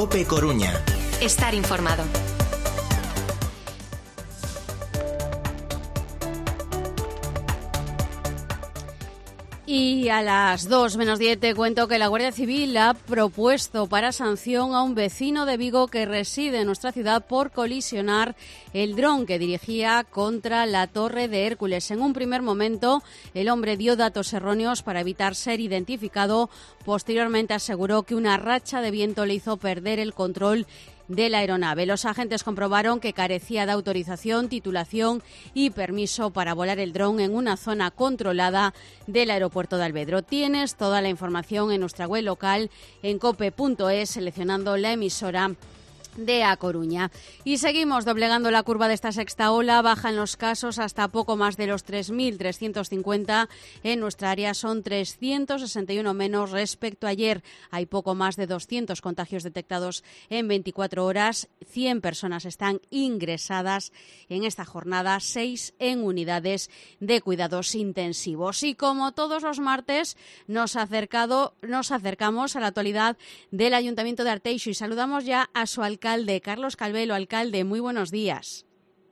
COPE Coruña. Estar informado. Y a las 2:10 te cuento que la Guardia Civil ha propuesto para sanción a un vecino de Vigo que reside en nuestra ciudad por colisionar el dron que dirigía contra la Torre de Hércules. En un primer momento, el hombre dio datos erróneos para evitar ser identificado. Posteriormente aseguró que una racha de viento le hizo perder el control de la aeronave. Los agentes comprobaron que carecía de autorización, titulación y permiso para volar el dron en una zona controlada del aeropuerto de Alvedro. Tienes toda la información en nuestra web local en cope.es, seleccionando la emisora de A Coruña. Y seguimos doblegando la curva de esta sexta ola. Bajan los casos hasta poco más de los 3.350. En nuestra área son 361 menos respecto a ayer. Hay poco más de 200 contagios detectados en 24 horas. 100 personas están ingresadas en esta jornada, 6 en unidades de cuidados intensivos. Y como todos los martes, nos acercamos a la actualidad del Ayuntamiento de Arteixo y saludamos ya a su alcalde, Carlos Calvelo. Alcalde, muy buenos días.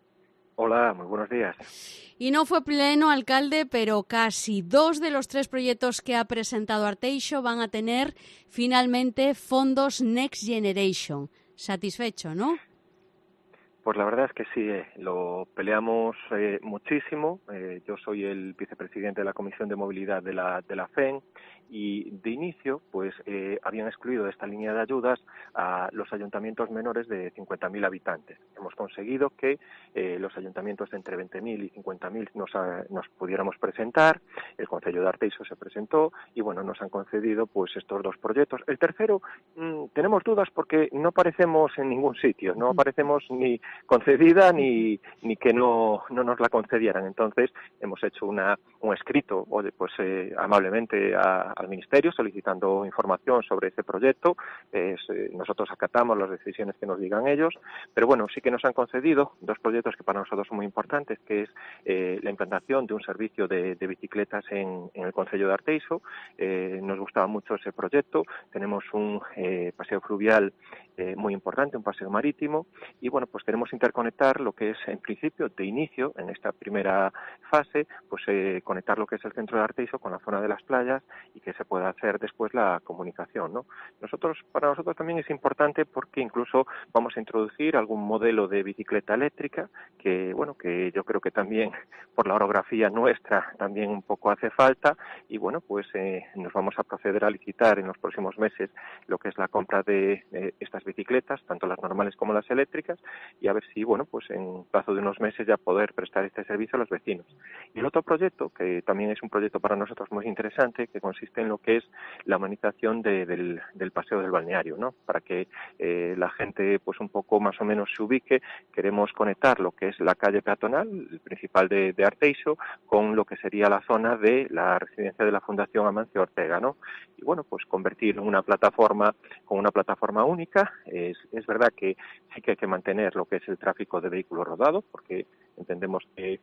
Hola, muy buenos días. Y no fue pleno, alcalde, pero casi 2 de los 3 proyectos que ha presentado Arteixo van a tener finalmente fondos Next Generation. Satisfecho, ¿no? Pues la verdad es que sí, lo peleamos muchísimo. Yo soy el vicepresidente de la Comisión de Movilidad de la FEN y de inicio pues habían excluido de esta línea de ayudas a los ayuntamientos menores de 50.000 habitantes. Hemos conseguido que los ayuntamientos de entre 20.000 y 50.000 nos pudiéramos presentar. El Concello de Arteixo se presentó y bueno, nos han concedido pues estos 2 proyectos. El tercero tenemos dudas porque no aparecemos en ningún sitio, no aparecemos ni concedida ni que no nos la concedieran. Entonces hemos hecho un escrito amablemente al Ministerio solicitando información sobre ese proyecto. Nosotros acatamos las decisiones que nos digan ellos, pero bueno, sí que nos han concedido 2 proyectos que para nosotros son muy importantes, que es la implantación de un servicio de bicicletas en el Concello de Arteixo. Nos gustaba mucho ese proyecto. Tenemos un paseo fluvial muy importante, un paseo marítimo, y bueno, pues queremos interconectar lo que es, en principio, de inicio, en esta primera fase, pues conectar lo que es el centro de Arteixo con la zona de las playas y que se pueda hacer después la comunicación, ¿no? Para nosotros también es importante porque incluso vamos a introducir algún modelo de bicicleta eléctrica que, bueno, que yo creo que también por la orografía nuestra también un poco hace falta y bueno, pues nos vamos a proceder a licitar en los próximos meses lo que es la compra de estas bicicletas, tanto las normales como las eléctricas, y a ver si, bueno, pues en plazo de unos meses ya poder prestar este servicio a los vecinos. Y el otro proyecto, que también es un proyecto para nosotros muy interesante, que consiste en lo que es la humanización del paseo del balneario, ¿no? Para que la gente, pues un poco más o menos se ubique, queremos conectar lo que es la calle peatonal, el principal de Arteixo, con lo que sería la zona de la residencia de la Fundación Amancio Ortega, ¿no? Y bueno, pues convertir en una plataforma con una plataforma única. Es verdad que sí que hay que mantener lo que es el tráfico de vehículos rodados, porque entendemos que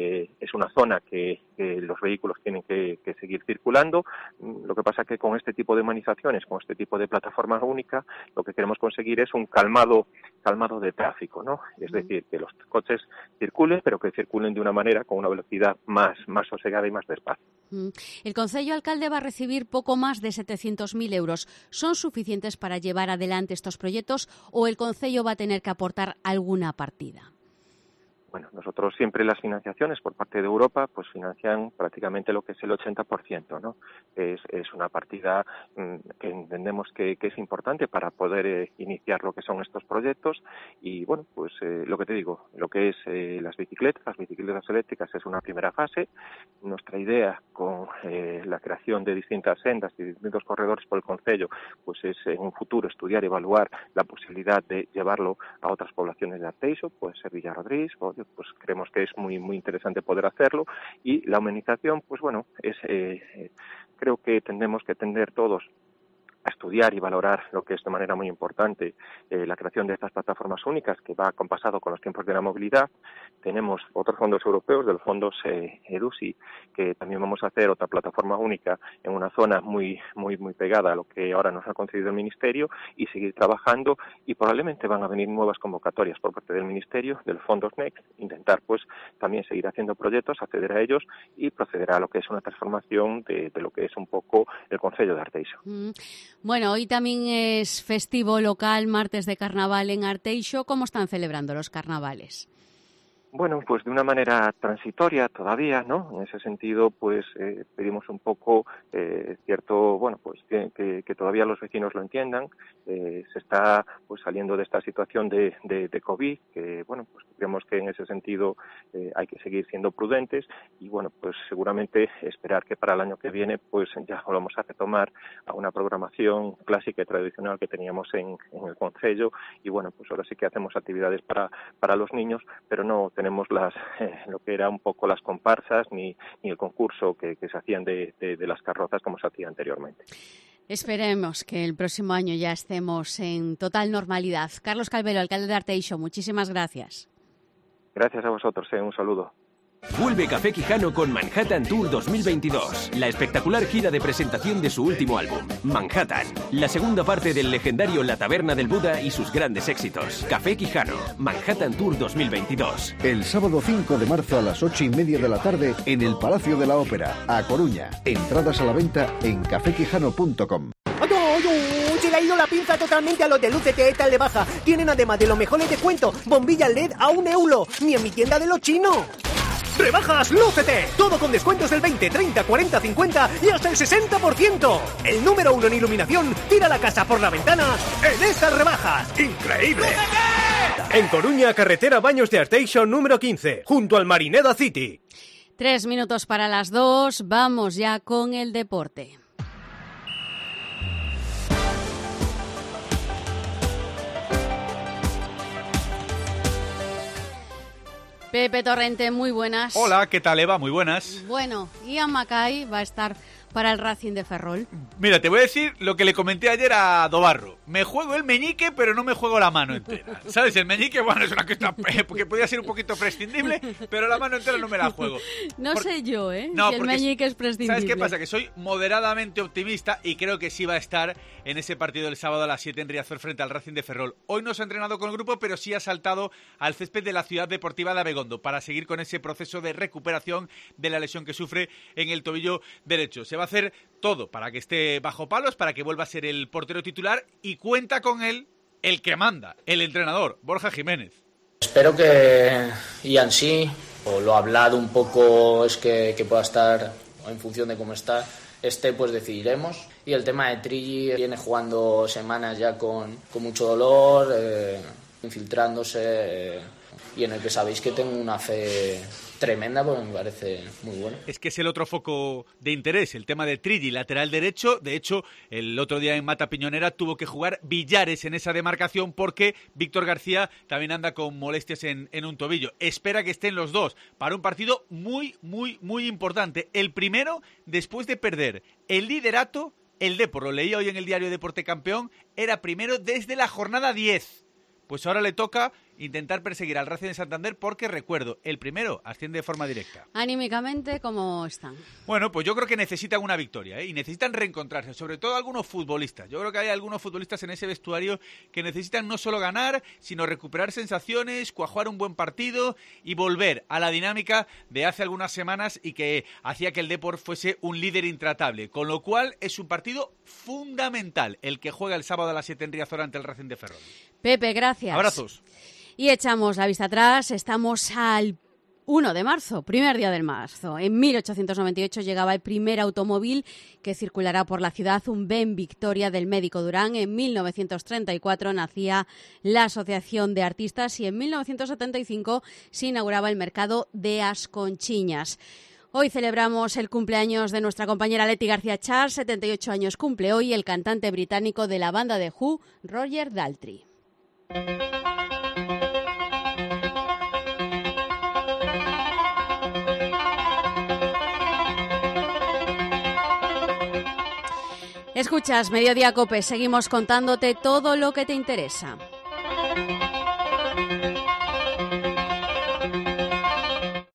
es una zona que los vehículos tienen que seguir circulando. Lo que pasa es que con este tipo de humanizaciones, con este tipo de plataforma única, lo que queremos conseguir es un calmado de tráfico, ¿no? Es decir, que los coches circulen, pero que circulen de una manera con una velocidad más sosegada y más despacio. El Concello, alcalde, va a recibir poco más de 700.000 euros. ¿Son suficientes para llevar adelante estos proyectos o el Concello va a tener que aportar alguna partida? Bueno, nosotros siempre las financiaciones por parte de Europa pues financian prácticamente lo que es el 80%, ¿no? Es una partida que entendemos que es importante para poder iniciar lo que son estos proyectos y bueno, pues lo que te digo, lo que es las bicicletas eléctricas es una primera fase. Nuestra idea con la creación de distintas sendas y distintos corredores por el Concello pues es en un futuro estudiar y evaluar la posibilidad de llevarlo a otras poblaciones de Arteixo, puede ser Villarrodriz, pues creemos que es muy interesante poder hacerlo y la humanización, pues bueno, creo que tendremos que tender todos estudiar y valorar lo que es de manera muy importante la creación de estas plataformas únicas, que va compasado con los tiempos de la movilidad. Tenemos otros fondos europeos, de los fondos EDUSI, que también vamos a hacer otra plataforma única en una zona muy pegada a lo que ahora nos ha concedido el Ministerio, y seguir trabajando, y probablemente van a venir nuevas convocatorias por parte del Ministerio, de los fondos NEXT, intentar pues también seguir haciendo proyectos, acceder a ellos y proceder a lo que es una transformación de lo que es un poco el Concello de Arteixo. Bueno, hoy también es festivo local, martes de carnaval en Arteixo. ¿Cómo están celebrando los carnavales? Bueno, pues de una manera transitoria todavía, ¿no? En ese sentido, pues pedimos un poco cierto, bueno, pues que todavía los vecinos lo entiendan. Se está pues saliendo de esta situación de COVID, que bueno, pues creemos que en ese sentido hay que seguir siendo prudentes y bueno, pues seguramente esperar que para el año que viene pues ya volvamos a retomar a una programación clásica y tradicional que teníamos en el concello, y bueno, pues ahora sí que hacemos actividades para los niños, pero no tenemos lo que era un poco las comparsas ni el concurso que se hacían de las carrozas como se hacía anteriormente. Esperemos que el próximo año ya estemos en total normalidad. Carlos Calvero, alcalde de Arteixo, muchísimas gracias. Gracias a vosotros, un saludo. Vuelve Café Quijano con Manhattan Tour 2022, la espectacular gira de presentación de su último álbum, Manhattan, la segunda parte del legendario La Taberna del Buda y sus grandes éxitos. Café Quijano, Manhattan Tour 2022. El sábado 5 de marzo a las 8:30 de la tarde en el Palacio de la Ópera, a Coruña. Entradas a la venta en cafequijano.com. Se le ha ido la pinza totalmente a los de Luces tal de baja. Tienen además de los mejores descuentos, bombillas LED a €1, ni en mi tienda de los chinos. ¡Rebajas Lúcete! Todo con descuentos del 20, 30, 40, 50 y hasta el 60%. El número 1 en iluminación tira la casa por la ventana en estas rebajas. ¡Increíble! ¡Lúcete! En Coruña, carretera Baños de Arteixo número 15, junto al Marineda City. 3 minutos para las 2, vamos ya con el deporte. Pepe Torrente, muy buenas. Hola, ¿qué tal, Eva? Muy buenas. Bueno, Ian Mackay va a estar para el Racing de Ferrol. Mira, te voy a decir lo que le comenté ayer a Dobarro. Me juego el meñique, pero no me juego la mano entera. ¿Sabes? El meñique, bueno, es una cuestión que podría ser un poquito prescindible, pero la mano entera no me la juego. Sé yo, No, si el meñique es prescindible. ¿Sabes qué pasa? Que soy moderadamente optimista y creo que sí va a estar en ese partido del sábado a las 7 en Riazor frente al Racing de Ferrol. Hoy no se ha entrenado con el grupo, pero sí ha saltado al césped de la Ciudad Deportiva de Abegondo para seguir con ese proceso de recuperación de la lesión que sufre en el tobillo derecho. Se va a hacer todo para que esté bajo palos, para que vuelva a ser el portero titular, y cuenta con él el que manda, el entrenador, Borja Jiménez. Espero que Ian sí, o lo hablado un poco es que pueda estar en función de cómo está, pues decidiremos. Y el tema de Trilli viene jugando semanas ya con mucho dolor, infiltrándose, y en el que sabéis que tengo una fe tremenda, porque me parece muy bueno. Es que es el otro foco de interés, el tema de Trilli, lateral derecho. De hecho, el otro día en Mata Piñonera tuvo que jugar Villares en esa demarcación porque Víctor García también anda con molestias en un tobillo. Espera que estén los dos para un partido muy, muy, muy importante. El primero, después de perder el liderato, el Depor, lo leía hoy en el diario Deporte Campeón, era primero desde la jornada 10. Pues ahora le toca intentar perseguir al Racing de Santander porque, recuerdo, el primero asciende de forma directa. Anímicamente, ¿cómo están? Bueno, pues yo creo que necesitan una victoria, y necesitan reencontrarse, sobre todo algunos futbolistas. Yo creo que hay algunos futbolistas en ese vestuario que necesitan no solo ganar, sino recuperar sensaciones, cuajar un buen partido y volver a la dinámica de hace algunas semanas y que hacía que el Depor fuese un líder intratable. Con lo cual es un partido fundamental el que juega el sábado a las 7 en Riazor ante el Racing de Ferrol. Pepe, gracias. Abrazos. Y echamos la vista atrás, estamos al 1 de marzo, primer día del marzo. En 1898 llegaba el primer automóvil que circulará por la ciudad, un Ben Victoria del médico Durán. En 1934 nacía la Asociación de Artistas y en 1975 se inauguraba el mercado de Asconchiñas. Hoy celebramos el cumpleaños de nuestra compañera Leti García Charles, 78 años cumple hoy el cantante británico de la banda de Who, Roger Daltrey. Escuchas Mediodía COPE, seguimos contándote todo lo que te interesa.